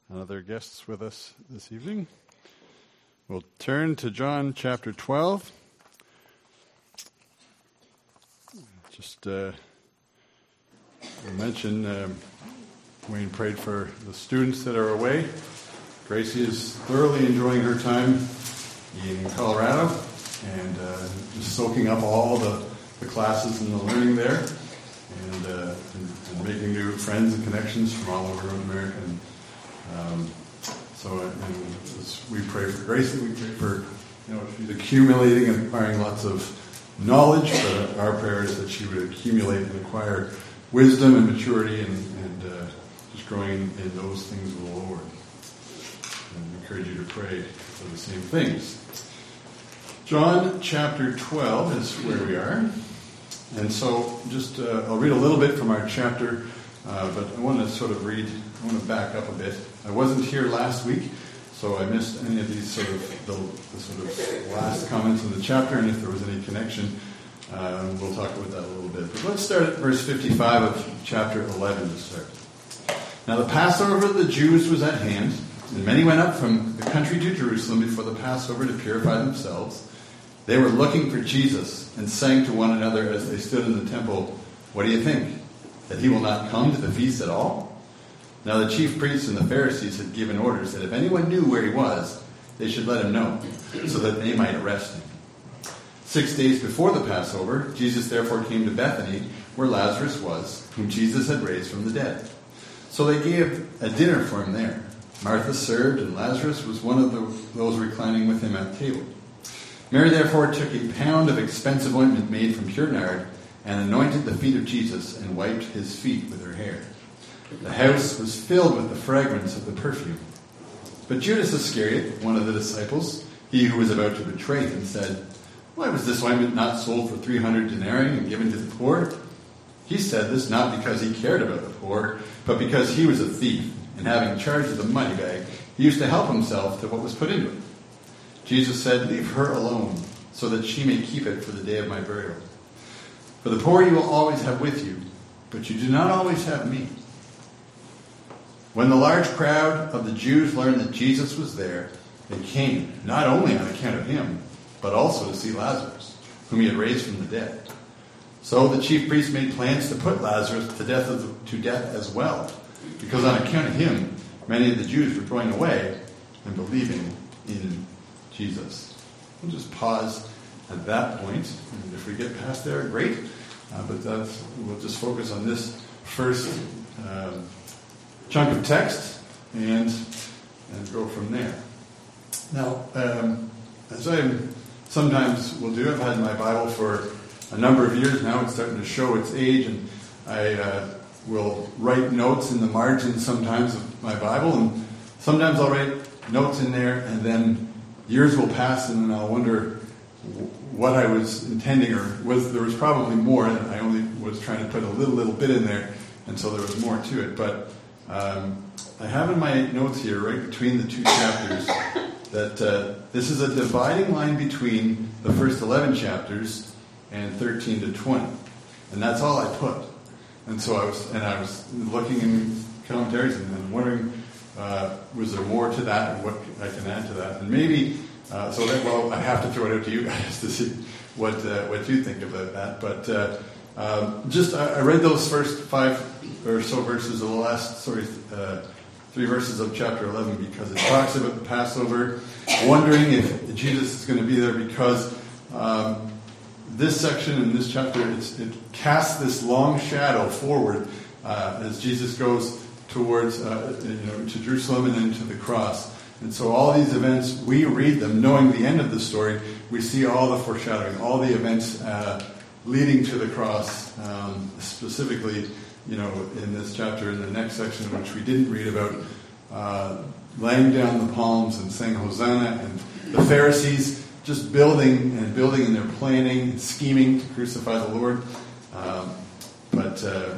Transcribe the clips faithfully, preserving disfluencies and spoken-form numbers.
and other guests with us this evening. We'll turn to John chapter twelve. Just uh, mention, um, Wayne prayed for the students that are away. Gracie is thoroughly enjoying her time in Colorado and uh, just soaking up all the, the classes and the learning there, and, uh, and, and making new friends and connections from all over America. And, um, so and as we pray for Gracie, we pray for, you know, she's accumulating and acquiring lots of knowledge, but our prayer is that she would accumulate and acquire wisdom and maturity and, and uh, just growing in those things of the Lord. And I encourage you to pray for the same things. John chapter twelve is where we are. And so just, uh, I'll read a little bit from our chapter, uh, but I want to sort of read, I want to back up a bit. I wasn't here last week, so I missed any of these sort of, the, the sort of last comments in the chapter, and if there was any connection, uh, we'll talk about that a little bit. But let's start at verse fifty-five of chapter eleven to start. Now the Passover of the Jews was at hand, and many went up from the country to Jerusalem before the Passover to purify themselves. They were looking for Jesus, and saying to one another as they stood in the temple, "What do you think? That he will not come to the feast at all?" Now the chief priests and the Pharisees had given orders that if anyone knew where he was, they should let him know, so that they might arrest him. Six days before the Passover, Jesus therefore came to Bethany, where Lazarus was, whom Jesus had raised from the dead. So they gave a dinner for him there. Martha served, and Lazarus was one of the, those reclining with him at table. Mary therefore took a pound of expensive ointment made from pure nard, and anointed the feet of Jesus, and wiped his feet with her hair. The house was filled with the fragrance of the perfume. But Judas Iscariot, one of the disciples, he who was about to betray him, said, "Why was this ointment not sold for three hundred denarii and given to the poor?" He said this not because he cared about the poor, but because he was a thief, and having charge of the money bag, he used to help himself to what was put into it. Jesus said, "Leave her alone, so that she may keep it for the day of my burial. For the poor you will always have with you, but you do not always have me." When the large crowd of the Jews learned that Jesus was there, they came, not only on account of him, but also to see Lazarus, whom he had raised from the dead. So the chief priests made plans to put Lazarus to death, of, to death as well, because on account of him, many of the Jews were going away and believing in Jesus. We'll just pause at that point, and if we get past there, great. Uh, but that's, we'll just focus on this first um, chunk of text and and go from there. Now, um, as I sometimes will do, I've had my Bible for a number of years now. It's starting to show its age, and I uh, will write notes in the margins sometimes of my Bible, and sometimes I'll write notes in there, and then years will pass, and then I'll wonder what I was intending, or was there was probably more, and I only was trying to put a little, little bit in there, and so there was more to it. But um, I have in my notes here, right between the two chapters, that uh, this is a dividing line between the first eleven chapters and thirteen to twenty, and that's all I put. And so I was, and I was looking in commentaries and, and wondering, uh, was there more to that, and what I can add to that, and maybe. Uh, so that, well, I have to throw it out to you guys to see what uh, what you think about that. But uh, uh, just I, I read those first five or so verses of the last, sorry, uh, three verses of chapter eleven because it talks about the Passover, wondering if Jesus is going to be there because um, this section in this chapter it's, it casts this long shadow forward uh, as Jesus goes towards uh, you know to Jerusalem and then to the cross. And so all these events, we read them knowing the end of the story. We see all the foreshadowing, all the events uh, leading to the cross, um, specifically, you know, in this chapter, in the next section, which we didn't read about, uh, laying down the palms and saying Hosanna, and the Pharisees just building and building in their planning and scheming to crucify the Lord. Um, but uh,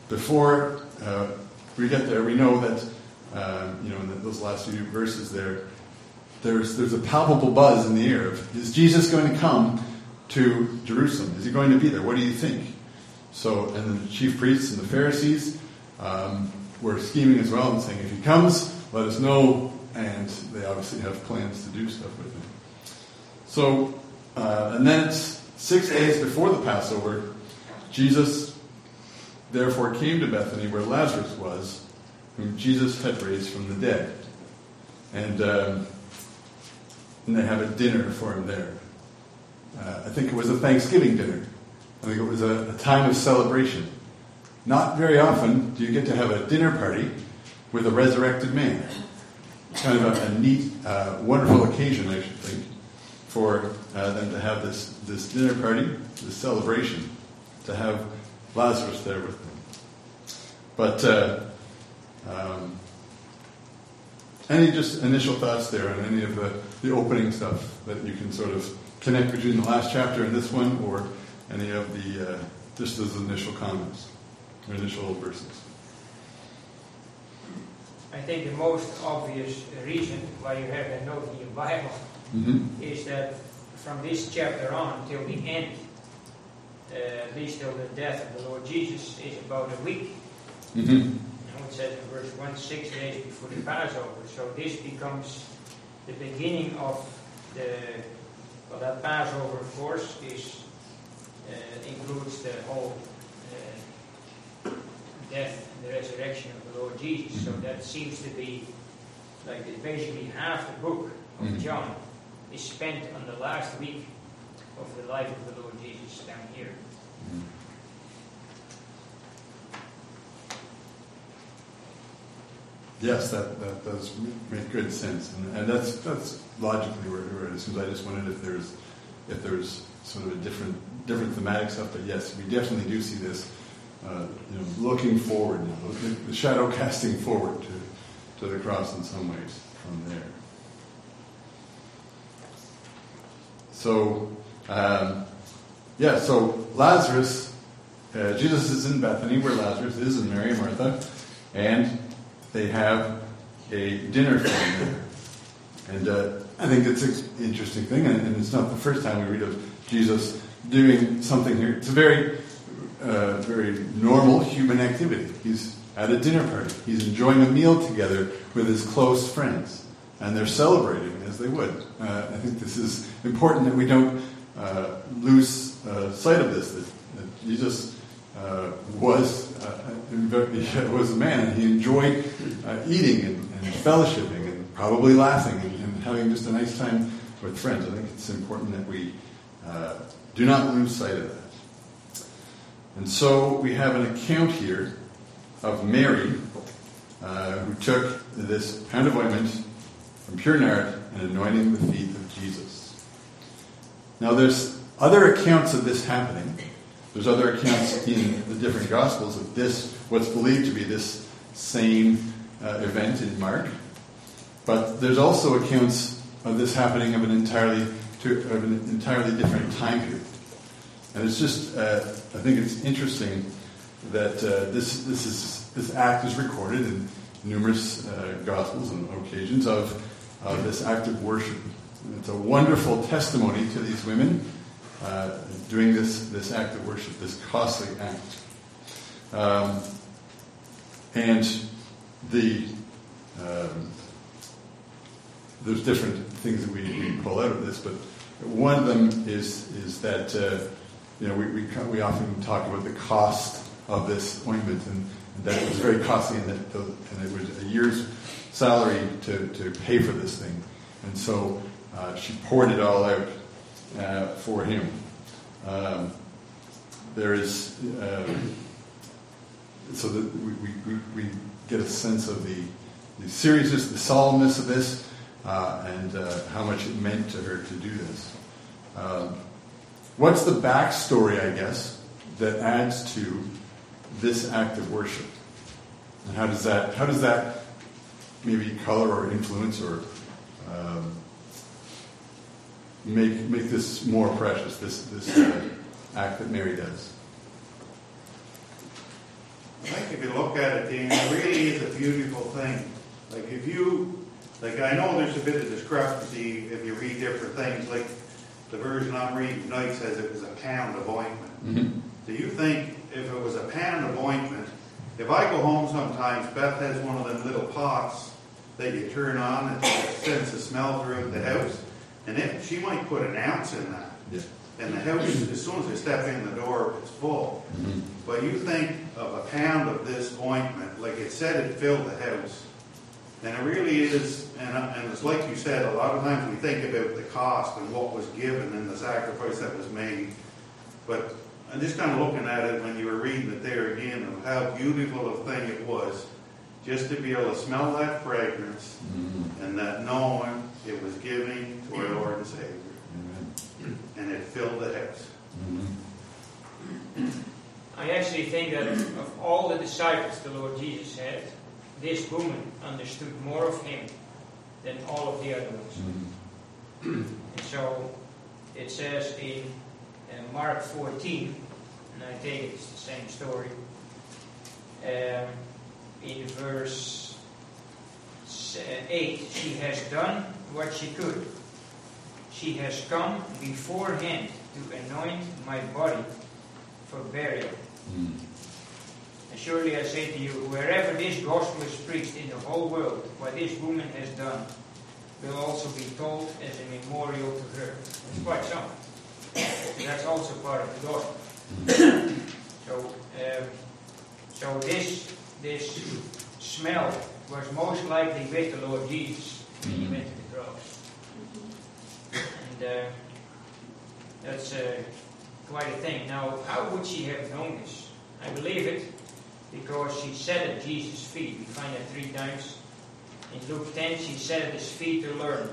before uh, we get there, we know that Uh, you know, in the, those last few verses there, there's there's a palpable buzz in the air of, is Jesus going to come to Jerusalem? Is he going to be there? What do you think? So, and the chief priests and the Pharisees um, were scheming as well and saying, if he comes, let us know, and they obviously have plans to do stuff with him. So, uh, and then it's six days before the Passover, Jesus therefore came to Bethany where Lazarus was, whom Jesus had raised from the dead. And, um, and they have a dinner for him there. Uh, I think it was a Thanksgiving dinner. I think it was a, a time of celebration. Not very often do you get to have a dinner party with a resurrected man. It's kind of a, a neat, uh, wonderful occasion, I should think, for uh, them to have this, this dinner party, this celebration, to have Lazarus there with them. But uh, um, any just initial thoughts there on any of the, the opening stuff that you can sort of connect between the last chapter and this one, or any of the, uh, just as initial comments, or initial verses? I think the most obvious reason why you have a note in your Bible mm-hmm. is that from this chapter on till the end, uh, at least till the death of the Lord Jesus, is about a week. Mm-hmm. Now it says in verse one, six days before the Passover. So this becomes the beginning of the, well, that Passover, of course, is uh, includes the whole uh, death and the resurrection of the Lord Jesus. So that seems to be like it's basically half the book of mm-hmm. John is spent on the last week of the life of the Lord Jesus down here. Mm-hmm. Yes, that, that does make good sense, and, and that's that's logically where, where it is. Because I just wondered if there's if there's sort of a different different thematic stuff. But yes, we definitely do see this, uh, you know, looking forward now, looking, the shadow casting forward to to the cross in some ways from there. So, um, yeah, so Lazarus, uh, Jesus is in Bethany where Lazarus is, and Mary and Martha, and they have a dinner for him there. And uh, I think it's an interesting thing, and, and it's not the first time we read of Jesus doing something here. It's a very, uh, very normal human activity. He's at a dinner party. He's enjoying a meal together with his close friends, and they're celebrating as they would. Uh, I think this is important that we don't uh, lose uh, sight of this, that, that Jesus uh, was uh, was a man, and he enjoyed uh, eating and, and fellowshipping and probably laughing and, and having just a nice time with friends. I think it's important that we uh, do not lose sight of that. And so we have an account here of Mary, uh, who took this pound of ointment from pure nard and anointing the feet of Jesus. Now there's other accounts of this happening. There's other accounts in the different Gospels of this, what's believed to be this same uh, event in Mark. But there's also accounts of this happening of an entirely to, of an entirely different time period. And it's just, uh, I think it's interesting that uh, this this is this act is recorded in numerous uh, Gospels and occasions of of this act of worship. And it's a wonderful testimony to these women uh, doing this this act of worship, this costly act. Um, and the um, there's different things that we, we pull out of this, but one of them is is that uh, you know we, we we often talk about the cost of this ointment, and, and that it was very costly, and that the, and it was a year's salary to, to pay for this thing, and so uh, she poured it all out uh, for him. Um, there is uh, so that we, we we get a sense of the the seriousness, the solemnness of this. Uh, and uh, how much it meant to her to do this. Um, what's the backstory, I guess, that adds to this act of worship? And how does that how does that maybe color or influence or um, make make this more precious? This this uh, act that Mary does. I think if you look at it, Dean, it really is a beautiful thing. Like if you. Like, I know there's a bit of discrepancy if you read different things. Like, the version I'm reading tonight says it was a pound of ointment. Mm-hmm. Do you think if it was a pound of ointment, if I go home sometimes, Beth has one of them little pots that you turn on and it sends a smell throughout the house. And it, she might put an ounce in that. Yeah. And the house, as soon as they step in the door, it's full. Mm-hmm. But you think of a pound of this ointment, like it said it filled the house. And it really is, and, and it's like you said, a lot of times we think about the cost and what was given and the sacrifice that was made. But I'm just kind of looking at it when you were reading it there again, of how beautiful a thing it was, just to be able to smell that fragrance, mm-hmm. and that knowing it was given to our Lord and Savior. Amen. And it filled the house. Mm-hmm. I actually think that of all the disciples the Lord Jesus had, this woman understood more of him than all of the other ones. Mm-hmm. And so it says in uh, Mark fourteen, and I think it's the same story, um, in verse eight, she has done what she could. She has come beforehand to anoint my body for burial. Mm. And surely I say to you, wherever this gospel is preached in the whole world, what this woman has done will also be told as a memorial to her. It's quite something. That's also part of the gospel. Mm. so, um, so this this smell was most likely with the Lord Jesus when he went to the cross. And uh, that's uh, quite a thing. Now, how would she have known this? I believe it because she sat at Jesus' feet. We find that three times. In Luke ten, she sat at his feet to learn.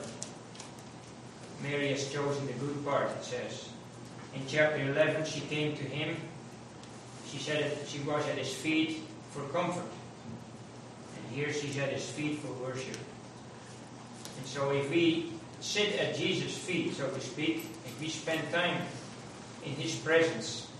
Mary has chosen the good part, it says. In chapter eleven, she came to him. She said that she was at his feet for comfort. And here she's at his feet for worship. And so if we sit at Jesus' feet, so to speak, if we spend time in his presence,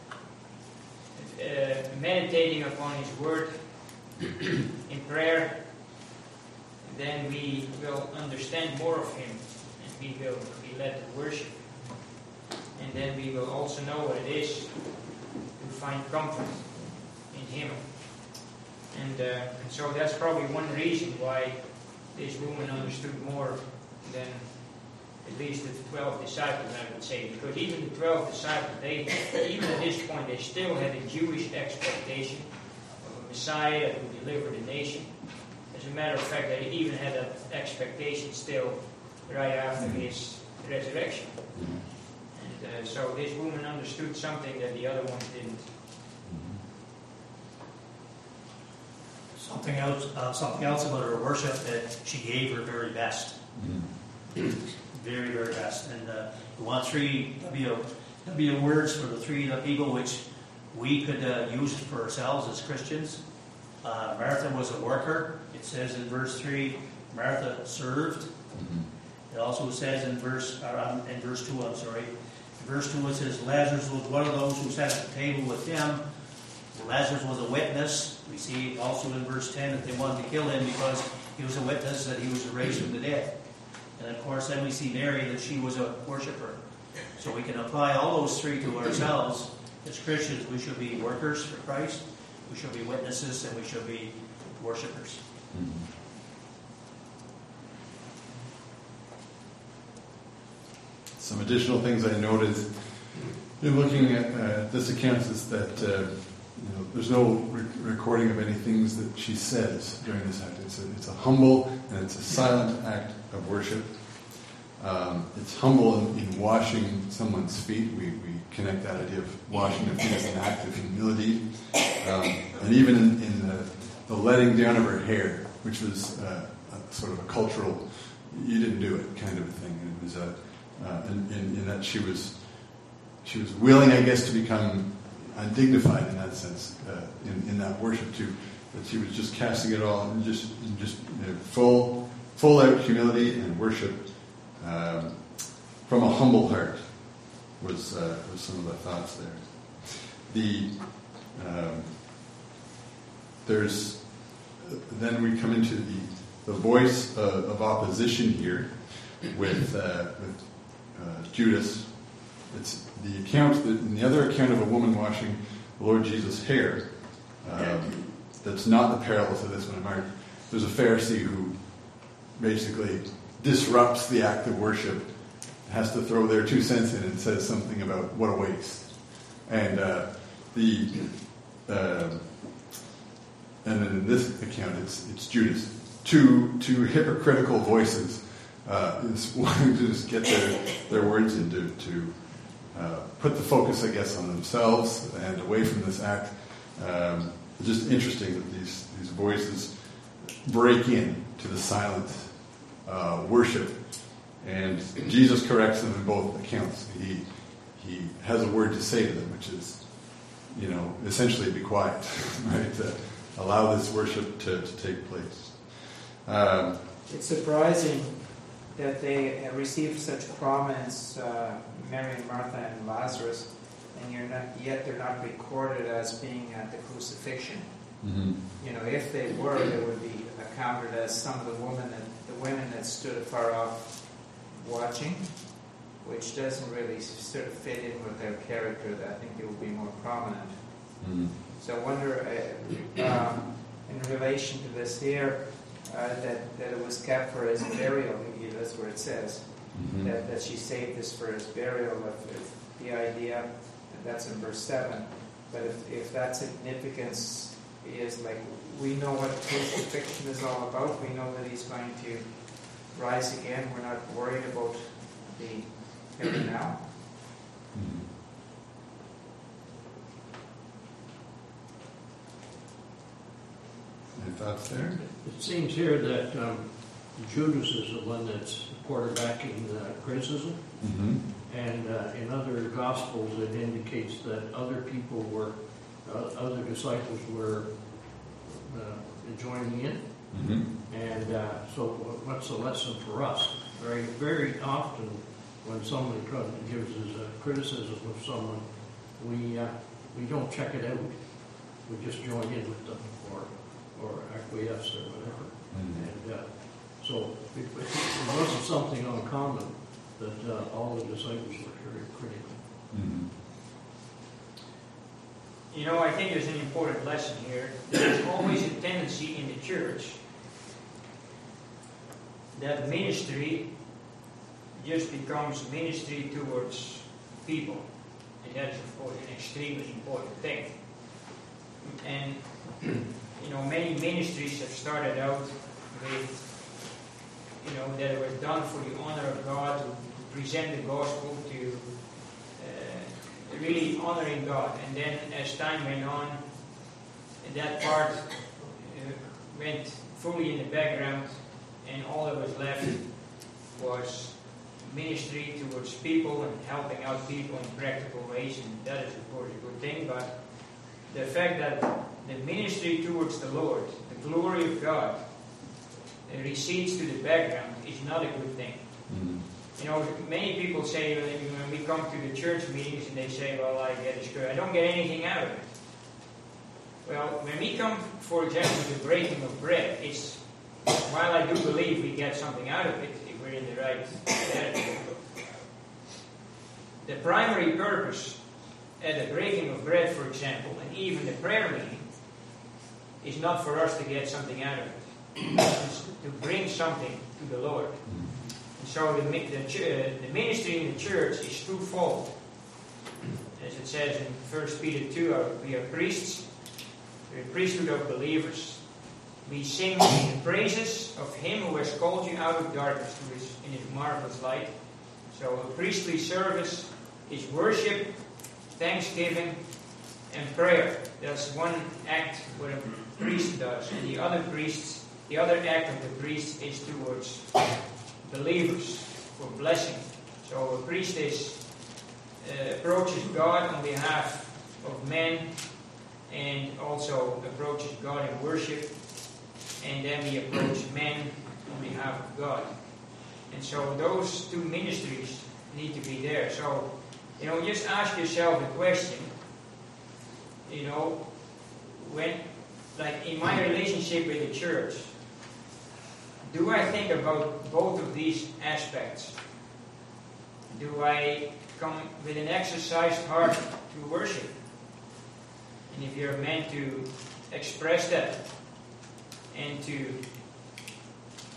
uh, meditating upon his word in prayer, then we will understand more of him, and we will be led to worship. And then we will also know what it is to find comfort in him. And, uh, and so that's probably one reason why this woman understood more than at least the twelve disciples, I would say. Because even the twelve disciples, they, even at this point, they still had a Jewish expectation of a Messiah that would deliver the nation. As a matter of fact, they even had that expectation still right after his resurrection. And uh, so this woman understood something that the other ones didn't. Something else, uh, something else about her worship, that she gave her very best. Mm. Very, very best. And uh, we want three W, W words for the three the people which we could uh, use for ourselves as Christians. Uh, Martha was a worker. It says in verse three, Martha served. Mm-hmm. It also says in verse uh, in verse two, I'm sorry. In verse two it says Lazarus was one of those who sat at the table with him. Lazarus was a witness. We see also in verse ten that they wanted to kill him because he was a witness that he was raised from the dead. And of course then we see Mary that she was a worshiper. So we can apply all those three to ourselves. As Christians, we should be workers for Christ, we should be witnesses, and we should be worshipers. Mm-hmm. Some additional things I noted in looking at uh, this account is that uh, you know, there's no re- recording of any things that she says during this act. It's a, it's a humble and it's a silent act of worship. Um, it's humble in, in washing someone's feet. We, we connect that idea of washing their feet as an act of humility. Um, and even in, in the, the letting down of her hair, which was uh, a, sort of a cultural, you didn't do it kind of a thing. It was a, uh, in, in, in that she was she was willing, I guess, to become undignified in that sense, uh, in, in that worship too. That she was just casting it all and just in just you know, full full out humility and worship um, from a humble heart was uh, was some of the thoughts there. The um, there's then we come into the the voice of, of opposition here with uh, with uh, Judas. It's the account that in the other account of a woman washing the Lord Jesus' hair. Um, that's not the parallel to this one in Mark. There's a Pharisee who basically disrupts the act of worship has to throw their two cents in and says something about what a waste. And uh, the uh, and in this account, it's it's Judas. Two two hypocritical voices uh, is wanting to just get their their words into to uh, put the focus, I guess, on themselves and away from this act. Um, it's just interesting that these these voices break in to the silent uh, worship. And Jesus corrects them in both accounts. He he has a word to say to them, which is, you know, essentially be quiet, right? To allow this worship to, to take place. Um, it's surprising that they have received such prominence, uh, Mary and Martha and Lazarus, and you're not, yet they're not recorded as being at the crucifixion. mm-hmm. You know, if they were, they would be accounted as some of the women that the women that stood afar off watching, which doesn't really sort of fit in with their character. That I think they will be more prominent. Mm-hmm. So I wonder, uh, um, in relation to this here, uh, that, that it was kept for his burial. That's where it says Mm-hmm. that, that she saved this for his burial. If, if the idea, and that's in verse seven. But if, if that significance is like, we know what crucifixion is all about. We know that he's going to rise again. We're not worried about the here and now. Mm-hmm. Any thoughts there? It seems here that um, Judas is the one that's quarterbacking the criticism, Mm-hmm. and uh, in other Gospels it indicates that other people were, uh, other disciples were uh, joining in. Mm-hmm. And uh, so what's the lesson for us? Very, very often when somebody comes and gives us a criticism of someone, we uh, we don't check it out. We just join in with them or or acquiesce or whatever. Mm-hmm. And uh, so it, it wasn't something uncommon that uh, all the disciples were very critical. Mm-hmm. You know, I think there's an important lesson here. There's always a tendency in the church that ministry just becomes ministry towards people. And that's, of course, an extremely important thing. And, you know, many ministries have started out with, you know, that it was done for the honor of God, to, to present the gospel, to uh, really honoring God. And then as time went on, that part uh, went fully in the background, and all that was left was ministry towards people and helping out people in practical ways, and that is, of course, a good thing. But the fact that the ministry towards the Lord, the glory of God, uh, recedes to the background is not a good thing. Mm-hmm. You know, many people say, when we come to the church meetings and they say, well, I get this, I don't get anything out of it. Well, when we come, for example, to the breaking of bread, it's, while I do believe we get something out of it, if we're in the right attitude, the primary purpose at the breaking of bread, for example, and even the prayer meeting, is not for us to get something out of it. It's to bring something to the Lord. And so the, the, the ministry in the church is twofold. As it says in First Peter two, we are priests, we are priesthood of believers. We sing the praises of Him who has called you out of darkness to His, in His marvelous light. So a priestly service is worship, thanksgiving, and prayer. That's one act what a priest does. And the other priests, the other act of the priest is towards believers for blessing. So a priest is uh, approaches God on behalf of men, and also approaches God in worship, and then we approach men on behalf of God. And so those two ministries need to be there. So, you know, just ask yourself the question, you know, when, like in my relationship with the church, do I think about both of these aspects? Do I come with an exercised heart to worship? And if you're meant to express that and to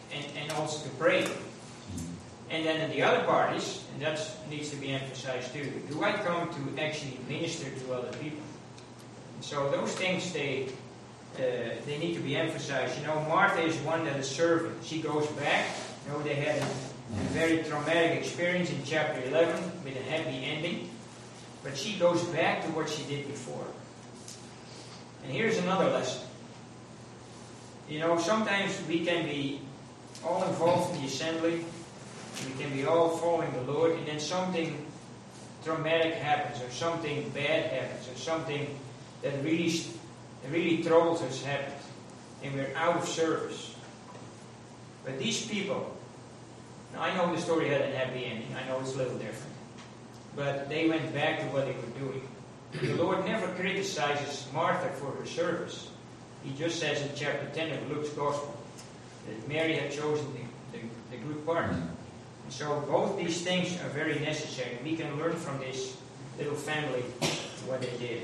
and, and also to pray. And then in the other parties, and that needs to be emphasized too, do I come to actually minister to other people? And so those things, they uh, they need to be emphasized. You know, Martha is one that is serving. She goes back. You know, they had a, a very traumatic experience in chapter eleven with a happy ending. But she goes back to what she did before. And here's another lesson. You know, sometimes we can be all involved in the assembly, we can be all following the Lord, and then something traumatic happens, or something bad happens, or something that really, that really troubles us happens, and we're out of service. But these people, now I know the story had a happy ending, I know it's a little different, but they went back to what they were doing. The Lord never criticizes Martha for her service. He just says in chapter ten of Luke's Gospel that Mary had chosen the, the, the good part. And so both these things are very necessary. We can learn from this little family what they did.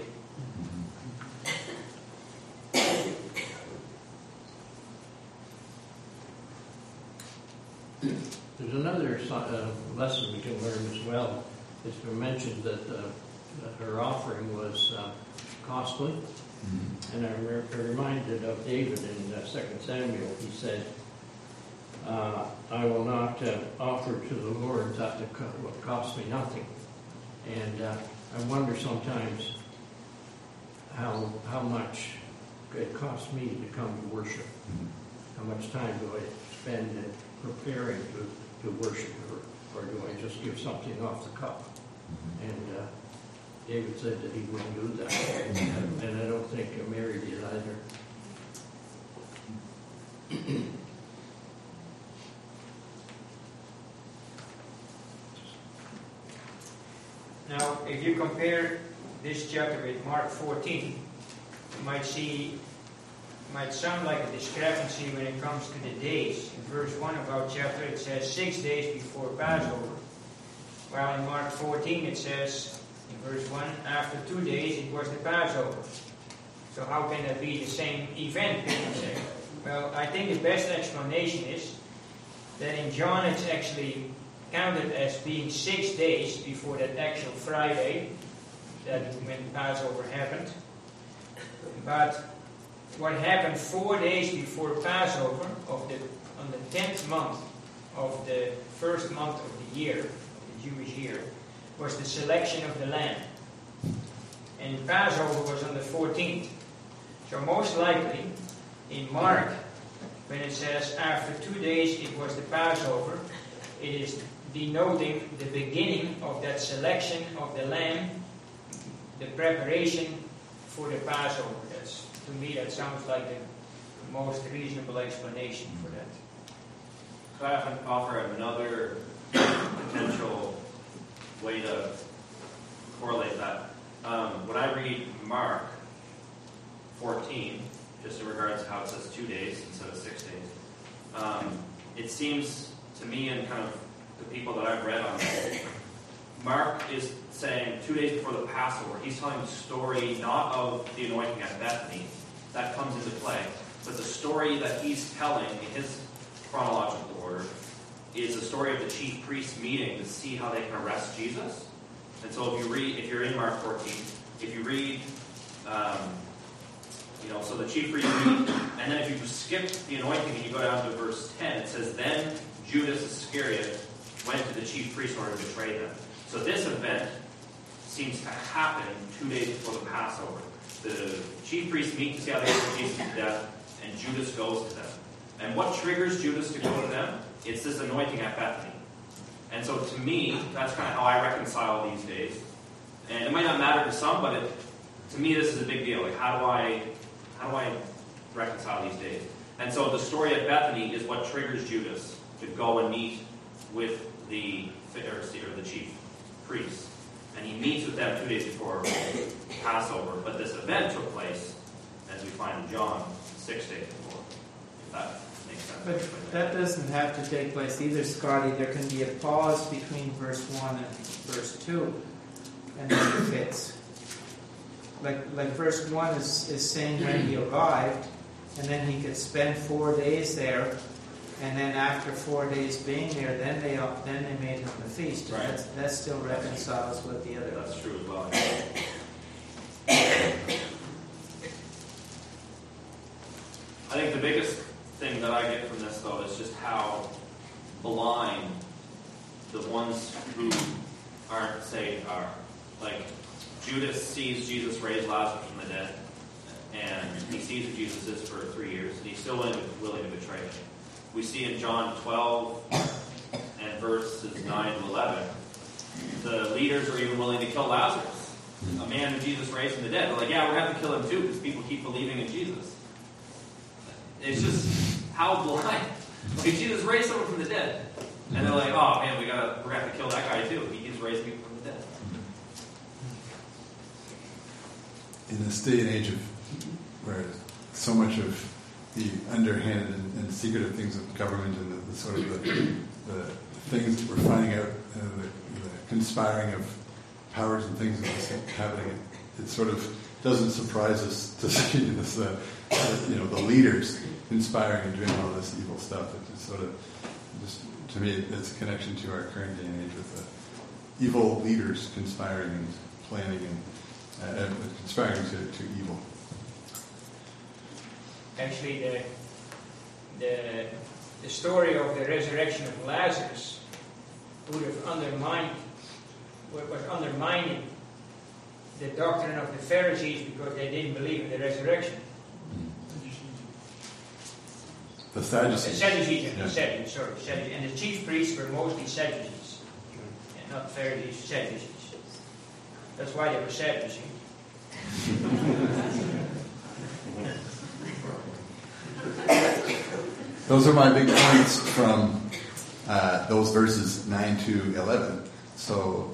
There's another uh, lesson we can learn as well. It's been mentioned that, uh, that her offering was uh, costly. Mm-hmm. And I'm re- reminded of David in uh, Second Samuel. He said, uh, I will not uh, offer to the Lord that what costs me nothing. And uh, I wonder sometimes how how much it costs me to come to worship. Mm-hmm. How much time do I spend in preparing to, to worship her, or do I just give something off the cuff? Mm-hmm. And uh, David said that he wouldn't do that, and, and I don't think Mary did either. Now, if you compare this chapter with Mark fourteen, you might see, it might sound like a discrepancy when it comes to the days. In verse one of our chapter, it says six days before Passover, while in Mark fourteen it says, in verse one, after two days it was the Passover. So how can that be the same event, people say? Well, I think the best explanation is that in John it's actually counted as being six days before that actual Friday, that when Passover happened. But what happened four days before Passover, of the on the tenth month of the first month of the year, of the Jewish year, was the selection of the lamb. And Passover was on the fourteenth. So most likely, in Mark, when it says after two days it was the Passover, it is denoting the beginning of that selection of the lamb, the preparation for the Passover. That's, to me, that sounds like the most reasonable explanation for that. Could I offer another potential way to correlate that? Um, when I read Mark fourteen, just in regards to how it says two days instead of six days, um, it seems to me, and kind of the people that I've read on this, Mark is saying two days before the Passover, he's telling the story not of the anointing at Bethany, that comes into play, but the story that he's telling in his chronological order is the story of the chief priests meeting to see how they can arrest Jesus. And so if you read, if you're in Mark fourteen, if you read, um, you know, so the chief priests meet, and then if you skip the anointing and you go down to verse ten, it says, then Judas Iscariot went to the chief priests in order to betray them. So this event seems to happen two days before the Passover. The chief priests meet to see how they put Jesus to death, and Judas goes to them. And what triggers Judas to go to them? It's this anointing at Bethany. And so to me, that's kind of how I reconcile these days. And it might not matter to some, but it, to me this is a big deal. Like how do I how do I reconcile these days? And so the story at Bethany is what triggers Judas to go and meet with the Pharisee or the chief priests. And he meets with them two days before Passover. But this event took place, as we find in John, six days before. If that makes sense. But that doesn't have to take place either, Scotty. There can be a pause between verse one and verse two, and then it fits. Like, like verse one is, is saying when he arrived, and then he could spend four days there, and then after four days being there, then they then they made him the feast. Right. That's, that still reconciles with the other. That's true as well. I think the biggest thing that I get from this, though, is just how blind the ones who aren't saved are. Like, Judas sees Jesus raise Lazarus from the dead, and he sees who Jesus is for three years, and he's still willing to, willing to betray him. We see in John twelve and verses nine to eleven, the leaders are even willing to kill Lazarus, a man who Jesus raised from the dead. They're like, yeah, we're going to have to kill him too, because people keep believing in Jesus. It's just how blind. Like, Jesus raised someone from the dead. And they're like, oh man, we gotta, we're going to have to kill that guy too. He's raised people from the dead. In this day and age of where so much of the underhanded and, and secretive things of government and the, the sort of the, the things that we're finding out, uh, the, the conspiring of powers and things that's happening, it, it sort of doesn't surprise us to see this, uh, uh, you know, the leaders conspiring and doing all this evil stuff. It just sort of, just to me, it's a connection to our current day and age with the evil leaders conspiring and planning and uh, conspiring to, to evil. Actually, the, the the story of the resurrection of Lazarus would have undermined, was undermining the doctrine of the Pharisees because they didn't believe in the resurrection. The Sadducees. The Sadducees, Yeah. the Sadducees, sorry, Sadducees. And the chief priests were mostly Sadducees, and not Pharisees, Sadducees. That's why they were Sadducees. Those are my big points from uh, those verses nine to eleven. So,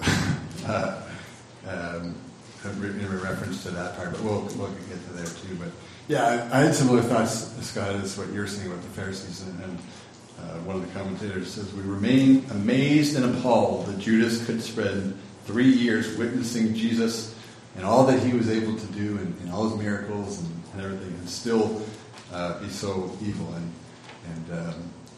uh, um, in reference to that part, but we'll, we'll get to there too. But yeah, I, I had similar thoughts, Scott, as what you're saying about the Pharisees. And, and uh, one of the commentators says, we remain amazed and appalled that Judas could spend three years witnessing Jesus and all that he was able to do and, and all his miracles and, and everything, and still uh, be so evil. And And, um,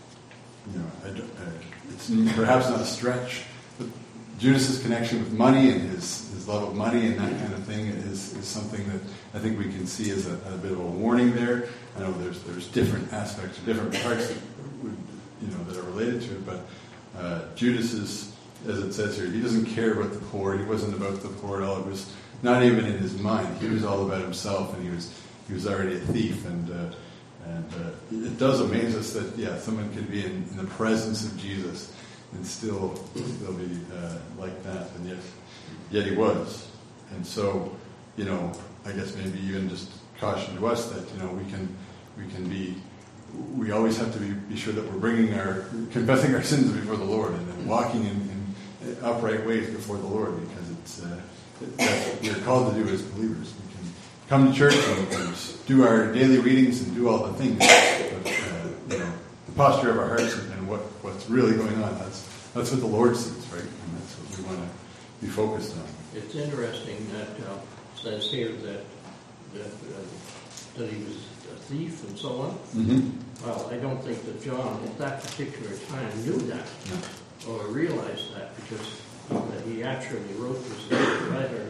you know, I, I, it's perhaps not a stretch, but Judas's connection with money and his, his love of money and that kind of thing is, is something that I think we can see as a, a bit of a warning there. I know there's there's different aspects, different parts that would, you know, that are related to it, but uh, Judas is, as it says here, he doesn't care about the poor. He wasn't about the poor at all. It was not even in his mind. He was all about himself, and he was he was already a thief. And uh, And uh, it does amaze us that, yeah, someone could be in, in the presence of Jesus and still still be uh, like that, and yet, yet he was. And so, you know, I guess maybe even just caution to us that, you know, we can we can be, we always have to be, be sure that we're bringing our, confessing our sins before the Lord and then walking in, in upright ways before the Lord, because it's uh, that's what we're called to do as believers. We can come to church and, and do our daily readings and do all the things, but uh, you know, the posture of our hearts and, and what, what's really going on, that's that's what the Lord sees, right? And that's what we want to be focused on. It's interesting that uh, it says here that that, uh, that he was a thief and so on. Mm-hmm. Well, I don't think that John at that particular time knew that No. or realized that, because uh, he actually wrote this letter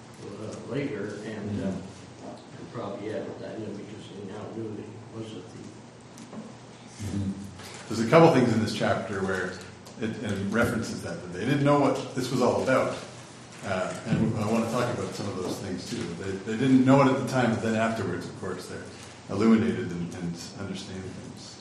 uh, later and. Uh, Probably added that in because he now knew that he was a thief. Mm-hmm. There's a couple things in this chapter where it, it references that, that they didn't know what this was all about. Uh, and I want to talk about some of those things too. They, they didn't know it at the time, but then afterwards, of course, they're illuminated and, and understand things.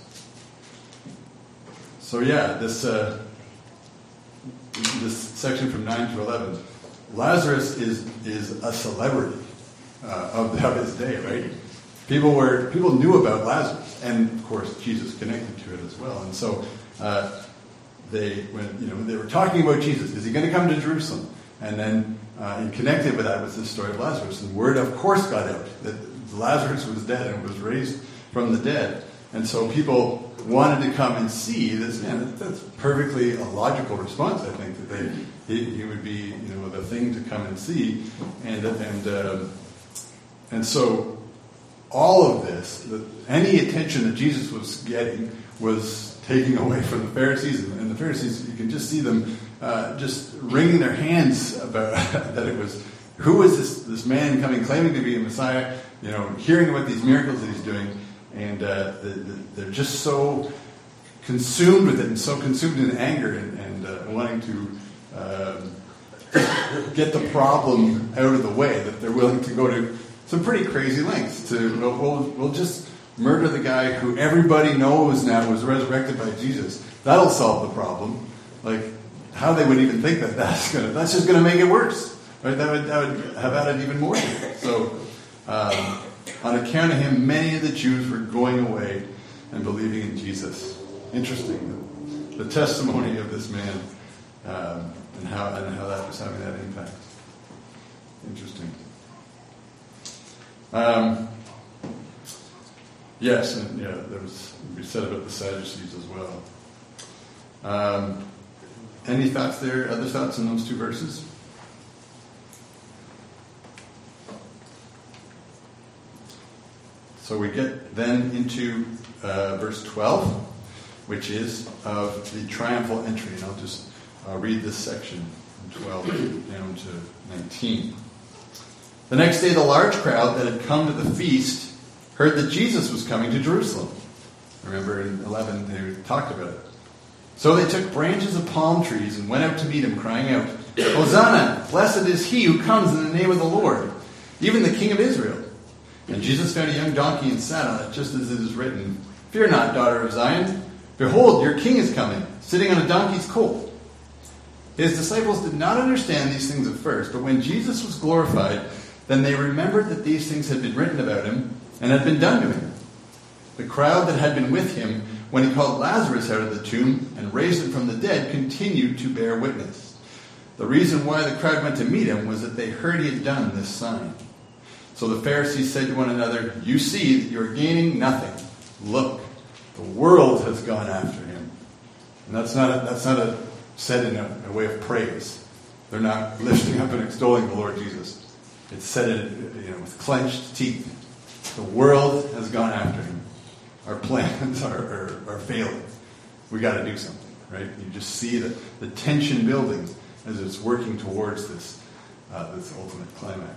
So yeah, this uh, this section from nine to eleven, Lazarus is is a celebrity. Uh, of, of his day, right? People were people knew about Lazarus, and of course Jesus connected to it as well. And so uh, they, when you know, they were talking about Jesus. Is he going to come to Jerusalem? And then, uh, and connected with that was the story of Lazarus. And word, of course, got out that Lazarus was dead and was raised from the dead. And so people wanted to come and see this man. That's perfectly a logical response, I think, that they he, he would be, you know, the thing to come and see, and and. Um, And so, all of this, the, any attention that Jesus was getting, was taking away from the Pharisees. And the Pharisees, you can just see them uh, just wringing their hands about that it was, who is this, this man coming claiming to be a Messiah, you know, hearing about these miracles that he's doing, and uh, the, the, they're just so consumed with it and so consumed in anger and, and uh, wanting to uh, get the problem out of the way that they're willing to go to some pretty crazy lengths to, we'll, we'll, we'll just murder the guy who everybody knows now was resurrected by Jesus. That'll solve the problem. Like, how they would even think that that's gonna, that's just going to make it worse. Right? That would, that would have added even more to it. So, um, on account of him, many of the Jews were going away and believing in Jesus. Interesting. The, the testimony of this man um, and how and how that was having that impact. Interesting. Um, yes, and yeah, there was we said about the Sadducees as well. Um, any thoughts there? Other thoughts on those two verses? So we get then into uh, verse twelve, which is of the triumphal entry. And I'll just uh, read this section from twelve down to nineteen. The next day, the large crowd that had come to the feast heard that Jesus was coming to Jerusalem. Remember in eleven, they talked about it. So they took branches of palm trees and went out to meet him, crying out, "Hosanna! Blessed is he who comes in the name of the Lord, even the King of Israel." And Jesus found a young donkey and sat on it, just as it is written, "Fear not, daughter of Zion. Behold, your king is coming, sitting on a donkey's colt." His disciples did not understand these things at first, but when Jesus was glorified, then they remembered that these things had been written about him and had been done to him. The crowd that had been with him when he called Lazarus out of the tomb and raised him from the dead continued to bear witness. The reason why the crowd went to meet him was that they heard he had done this sign. So the Pharisees said to one another, "You see that you are gaining nothing. Look, the world has gone after him." And that's not a, that's not a said in a, a way of praise. They're not lifting up and extolling the Lord Jesus. It's said in, you know, with clenched teeth. The world has gone after him. Our plans are, are, are failing. We got to do something, right? You just see the, the tension building as it's working towards this uh, this ultimate climax.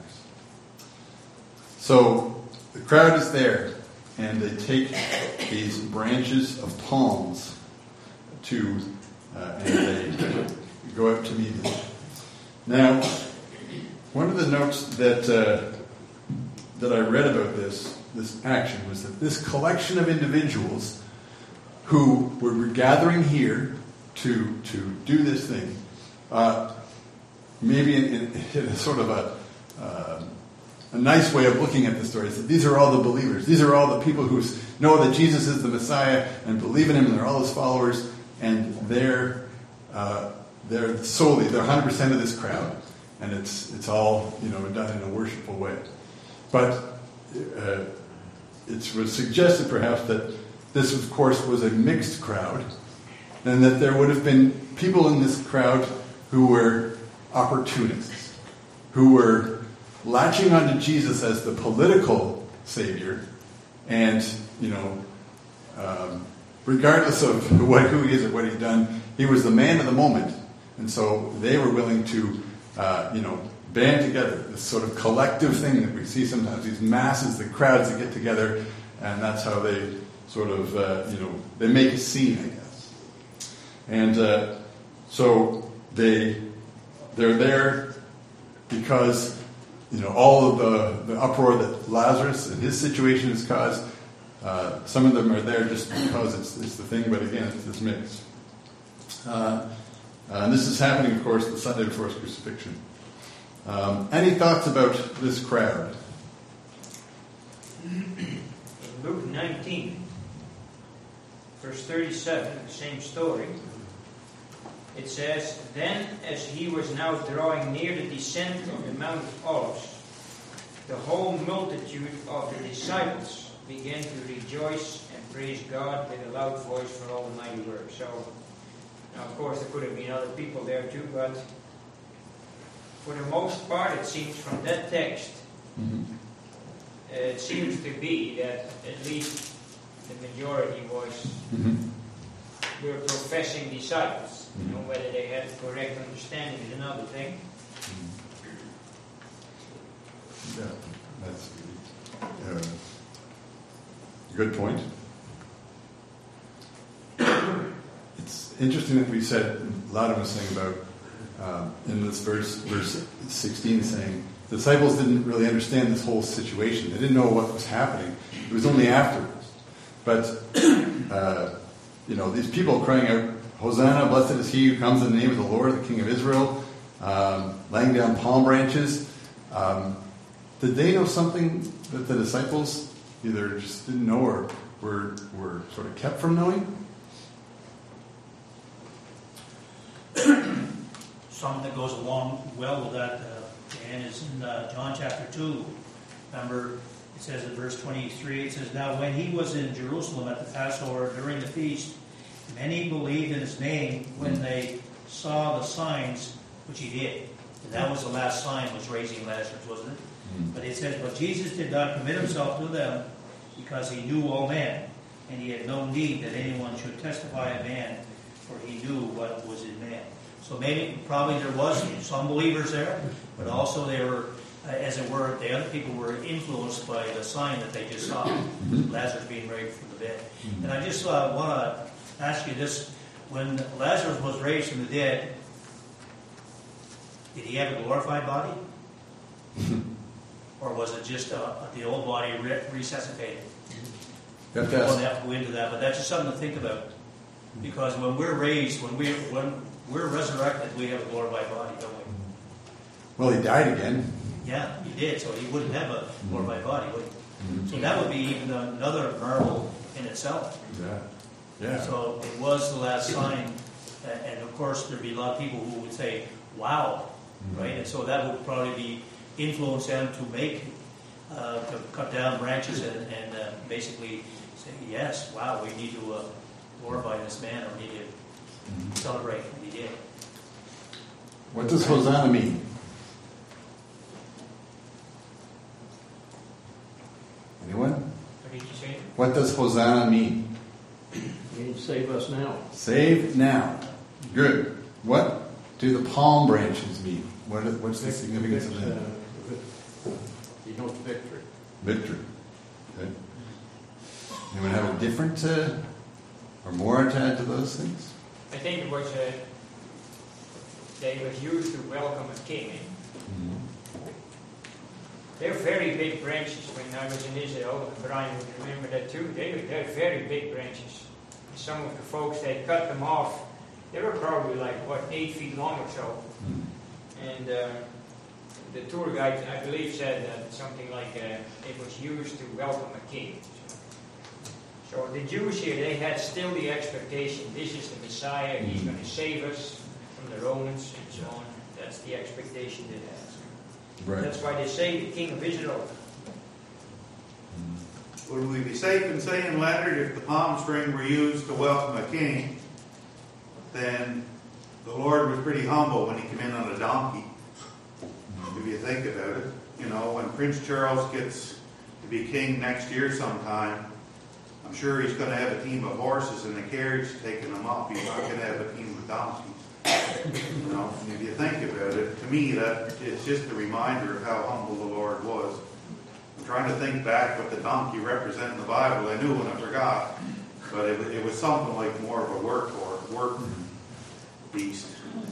So the crowd is there, and they take these branches of palms to, uh, and they go out to meet him. Now, one of the notes that uh, that I read about this this action was that this collection of individuals who were gathering here to to do this thing, uh, maybe in, in, in a sort of a uh, a nice way of looking at the story is that these are all the believers. These are all the people who know that Jesus is the Messiah and believe in him, and they're all his followers, and they're uh, they're solely they're one hundred percent of this crowd, and it's it's all, you know, done in a worshipful way. But uh, it was suggested perhaps that this, of course, was a mixed crowd, and that there would have been people in this crowd who were opportunists, who were latching onto Jesus as the political savior, and, you know, um, regardless of what, who he is or what he's done, he was the man of the moment, and so they were willing to, uh, you know, band together, this sort of collective thing that we see sometimes, these masses, the crowds that get together, and that's how they sort of, uh, you know, they make a scene, I guess. And uh, so they, they're there because, you know, all of the, the uproar that Lazarus and his situation has caused, uh, some of them are there just because it's, it's the thing, but again, it's this mix. Uh, uh, and this is happening, of course, the Sunday before his crucifixion. Um, any thoughts about this crowd? Luke nineteen, verse thirty-seven, the same story. It says, "Then as he was now drawing near the descent of the Mount of Olives, the whole multitude of the disciples began to rejoice and praise God with a loud voice for all the mighty works." So, now of course there could have been other people there too, but for the most part it seems from that text, Mm-hmm. uh, it seems to be that at least the majority was Mm-hmm. were professing disciples. You know, whether they had a correct understanding is another thing. Yeah, that's uh, a good point. It's interesting that we said, a lot of us saying about, uh, in this verse, verse sixteen, saying, the disciples didn't really understand this whole situation. They didn't know what was happening. It was only afterwards. But, uh, you know, these people crying out, Hosanna, blessed is he who comes in the name of the Lord, the King of Israel, um, laying down palm branches. Um, did they know something that the disciples either just didn't know or were, were sort of kept from knowing? Something that goes along well with that, uh, Dan, is in uh, John chapter two. Remember, it says in verse twenty-three, it says, now when he was in Jerusalem at the Passover during the feast, many believed in his name when they saw the signs which he did. And that was the last sign, was raising Lazarus, wasn't it? Mm-hmm. But it says, but Jesus did not commit himself to them because he knew all men, and he had no need that anyone should testify a man, for he knew what was in man. So maybe, probably there was some believers there, but also they were, uh, as it were, the other people were influenced by the sign that they just saw, mm-hmm. Lazarus being raised from the dead. Mm-hmm. And I just uh, want to ask you this. When Lazarus was raised from the dead, did he have a glorified body? Or was it just uh, the old body re- resuscitated? You have I to don't ask. have to go into that, but that's just something to think about. Because when we're raised, when we when we're resurrected, we have a glorified body, don't we? Well, he died again. Yeah, he did, so he wouldn't have a glorified body, would he? Mm-hmm. So that would be even another marvel in itself. Yeah. Yeah. So it was the last sign, and and of course there'd be a lot of people who would say, "Wow," Mm-hmm. right? And so that would probably be influence them to make, uh, to cut down branches and, and uh, basically say, "Yes, wow, we need to uh, glorify this man, or we need to Mm-hmm. celebrate what he did." What does Hosanna mean? Anyone? What did you say? What does Hosanna mean? Means save us now. Save now. Good. What do the palm branches mean? What is, what's the significance of that? Uh, denotes victory. Victory. Okay. Anyone have a different uh, or more to add to those things? I think it was uh, they was used to welcome a king. Mm-hmm. They're very big branches. When I was in Israel, Brian would remember that too. They were they're very big branches. Some of the folks, they cut them off. They were probably like, what, eight feet long or so. Mm-hmm. And uh, the tour guide, I believe, said that something like uh, it was used to welcome a king. So the Jews here, they had still the expectation, this is the Messiah, he's going to save us from the Romans and so on. That's the expectation they had. Right. That's why they say the King of Israel. Would we be safe in saying, Leonard, if the palm string were used to welcome a king, then the Lord was pretty humble when he came in on a donkey? If you think about it, you know, when Prince Charles gets to be king next year sometime, I'm sure he's going to have a team of horses in the carriage taking him up. He's not going to have a team of donkeys. You know, if you think about it, to me, that it's just a reminder of how humble the Lord was. I'm trying to think back what the donkey represents in the Bible. I knew and I forgot, but it, it was something like more of a work or work beast.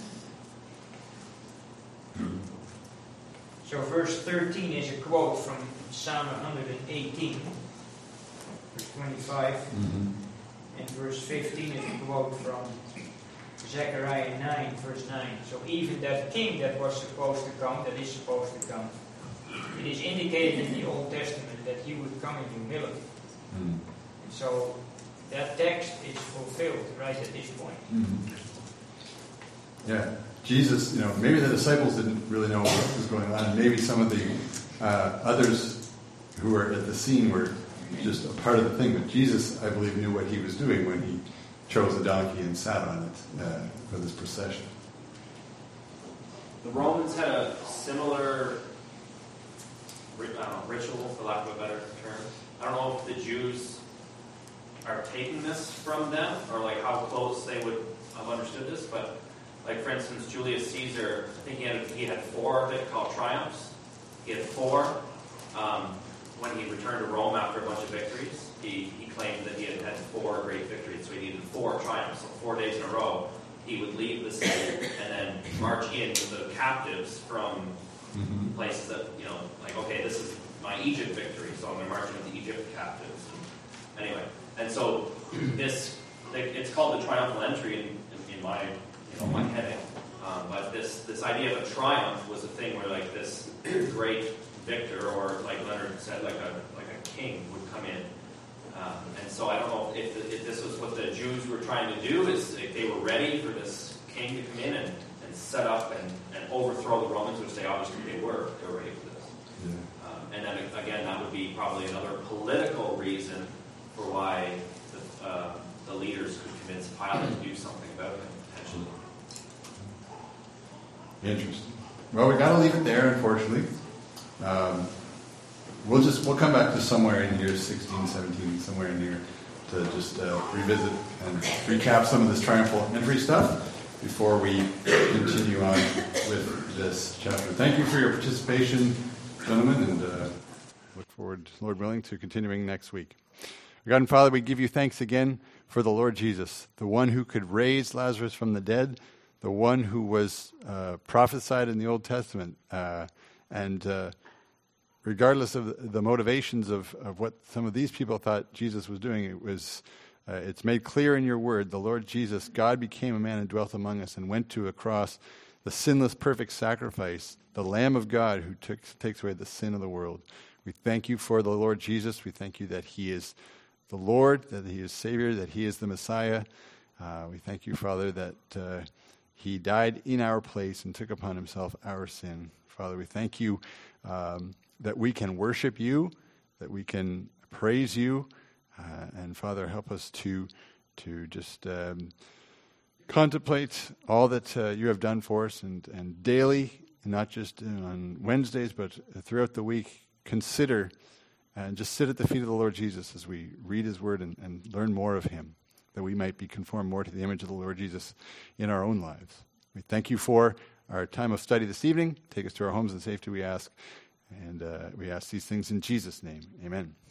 So verse thirteen is a quote from Psalm one eighteen, verse twenty-five, Mm-hmm. and verse fifteen is a quote from Zechariah nine, verse nine. So even that king that was supposed to come, that is supposed to come, it is indicated in the Old Testament that he would come in humility. Mm-hmm. And so that text is fulfilled right at this point. Mm-hmm. Yeah. Jesus, you know, maybe the disciples didn't really know what was going on. And maybe some of the uh, others who were at the scene were just a part of the thing. But Jesus, I believe, knew what he was doing when he chose a donkey and sat on it uh, for this procession. The Romans had a similar I don't know, ritual, for lack of a better term. I don't know if the Jews are taking this from them, or like how close they would have understood this. But like for instance, Julius Caesar, I think he had he had four of it called triumphs. He had four um, when he returned to Rome after a bunch of victories. He he claimed that he had had four great victories, so he needed four triumphs. So four days in a row, he would leave the city and then march in with the captives from mm-hmm. places that, you know, like, okay, this is my Egypt victory, so I'm going to march in with the Egypt captives. And anyway, and so this, it's called the triumphal entry in, in, in my, you know, my heading. Um, but this this idea of a triumph was a thing where like this great victor, or like Leonard said, like a like a king would come in. Um, and so I don't know if, if this was what the Jews were trying to do, is if they were ready for this king to come in and, and set up and, and overthrow the Romans, which they obviously they were. They were ready for this. Yeah. Um, and then again, that would be probably another political reason for why the, uh, the leaders could convince Pilate to do something about it, potentially. Interesting. Well, we got to leave it there, unfortunately. Um, we'll just we'll come back to somewhere in here, sixteen, seventeen, somewhere in here, to just uh, revisit and recap some of this triumphal entry stuff before we continue on with this chapter. Thank you for your participation, gentlemen, and uh, look forward, Lord willing, to continuing next week. God and Father, we give you thanks again for the Lord Jesus, the one who could raise Lazarus from the dead, the one who was uh, prophesied in the Old Testament, uh, and uh, regardless of the motivations of, of what some of these people thought Jesus was doing, it was uh, it's made clear in your word, the Lord Jesus, God became a man and dwelt among us and went to a cross, the sinless, perfect sacrifice, the Lamb of God who took, takes away the sin of the world. We thank you for the Lord Jesus. We thank you that he is the Lord, that he is Savior, that he is the Messiah. Uh, we thank you, Father, that uh, he died in our place and took upon himself our sin. Father, we thank you um, that we can worship you, that we can praise you, uh, and Father, help us to to just um, contemplate all that uh, you have done for us, and, and daily, not just on Wednesdays, but throughout the week, consider and just sit at the feet of the Lord Jesus as we read his word and, and learn more of him, that we might be conformed more to the image of the Lord Jesus in our own lives. We thank you for our time of study this evening. Take us to our homes in safety, we ask. And uh, we ask these things in Jesus' name. Amen.